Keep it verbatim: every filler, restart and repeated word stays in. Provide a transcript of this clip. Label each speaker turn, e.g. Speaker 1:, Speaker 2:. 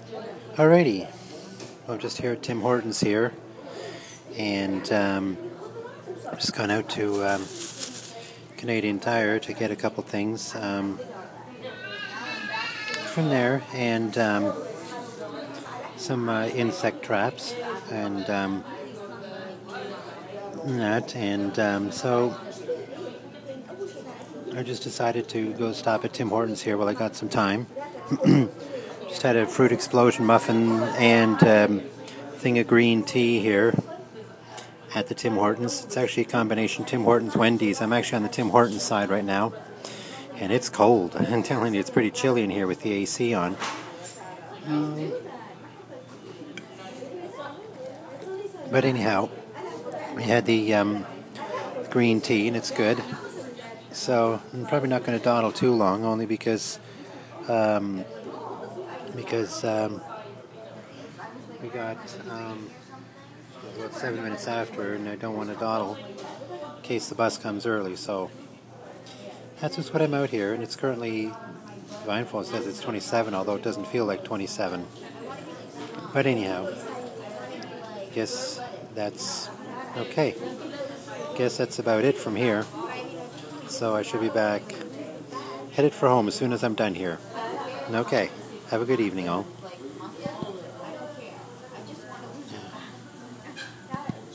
Speaker 1: Alrighty, I'm just here at Tim Hortons here, and um, just gone out to um, Canadian Tire to get a couple things um, from there, and um, some uh, insect traps, and um, that, and um, so I just decided to go stop at Tim Hortons here while I got some time. Just had a fruit explosion muffin and um, thing of green tea here at the Tim Hortons. It's actually a combination Tim Hortons Wendy's. I'm actually on the Tim Hortons side right now, and it's cold. I'm telling you, it's pretty chilly in here with the A C on. Um, but anyhow, we had the um, green tea, and it's good. So I'm probably not going to dawdle too long, only because um, because um, we got um, about seven minutes after, and I don't want to dawdle in case the bus comes early. So that's just what I'm out here, and it's currently, Vinephone says it's twenty-seven, although it doesn't feel like twenty-seven. But anyhow, guess that's okay. Guess that's about it from here. So I should be back, headed for home as soon as I'm done here. Okay, have a good evening all.